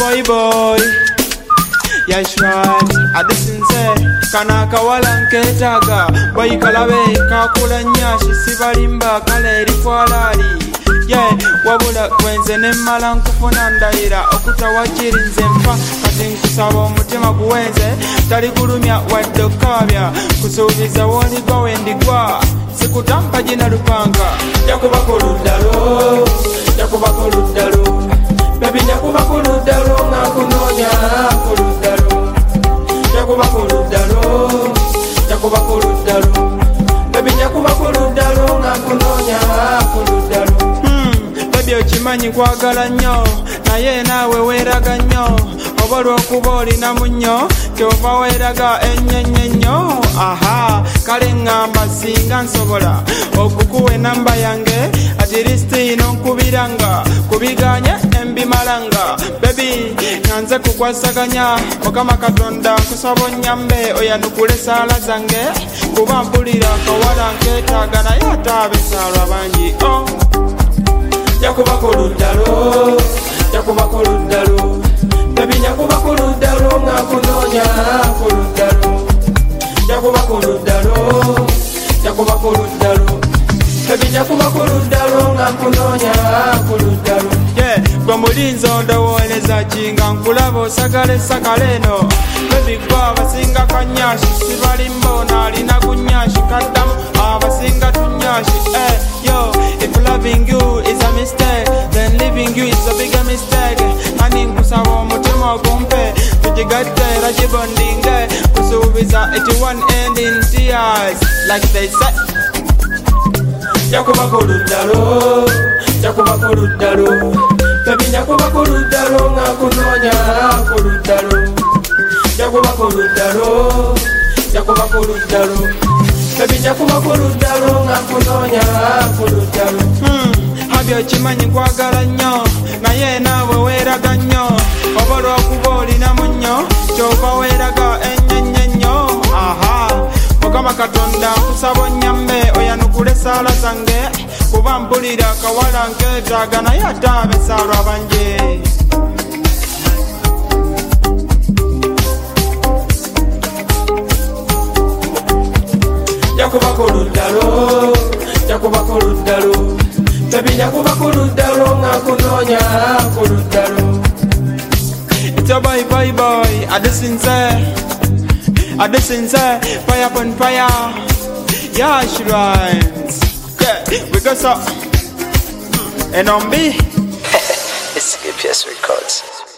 boy boy. Yes right, adesinze kana kawala nketaga boy kalabe kakula nyashi sibalimba kale erifwalali. Yeah, wabula kwenze nemmala nkufuna ndayira okutawakiri nze mfa kati nkusaba omutima guwenze tali gulumya wadde okabya kusuubiza woligwa wendigwa sikutampa jina lupanga jakuba ku luddalo jakuba ku luddalo bebi jakuba ku luddalo nga nkunoonya ku luddalo jakuba ku luddalo jakuba ku luddalo bebi jakuba ku luddalo nga nkunoonya ku luddalo. Okimanyi kwagala nnyo naye naawe weeraga nnyo oba olw'okuba olina munnyo kyova weeraga ennyo. Aha kale ŋŋamba singa nsobola okukuwa enamba yange ati lisiti ino nkubiranga kubiganye embimalanga bebi nga nze kukwasaganya Mukama Katonda nkusaba onnyambe oyanukule saala zange kuba mpulira akawala nkeetaaga naye ate ab'essaalwa bangi. Jakuba ku luddalo, jakuba ku luddalo, bebi jakuba ku luddalo nga nkunoonya ku luddalo. Jakuba ku luddalo, jakuba ku luddalo, bebi jakuba ku luddalo nga nkunoonya ku luddalo. Yeah, gwe mulinzi ondowooleza ki nga nkulaba osagala essakala eno. Bebi gwe abasinga kanyashi sibalimba ono alina gunyashi kaddamu abasinga tunyashi. Yo, if loving you is a mistake, then leaving you is a bigger mistake. Ani nkusaba omutima ogumpe tugigatte era gibondinge kusuubiza it one end in tears like they say. Jakuba ku luddalo, jakuba ku luddalo, bebi jakuba ku luddalo nga nkunoonya ku luddalo. Jakuba ku luddalo, jakuba ku luddalo, bebi jakuba ku luddalo nga nkunoonya ku luddalo. Habyo okimanyi kwagala nnyo naye naawe weeraga nnyo oba olw'okuba olina munnyo kyova weeraga ennyo. Aha Mukama Katonda nkusaba onnyambe oyanukule saala zange kuba mpulira akawala nkeetaaga naye ate ab'essaalwa bangi. Jakuba ku luddalo, jakuba ku luddalo, bebi jakuba ku luddalo nga nkunoonya ku luddalo. It's a boy boy boy, adesinze, fire upon fire. Yeah, she rhymes. Yeah, we got some. And on B. It's CPS Records.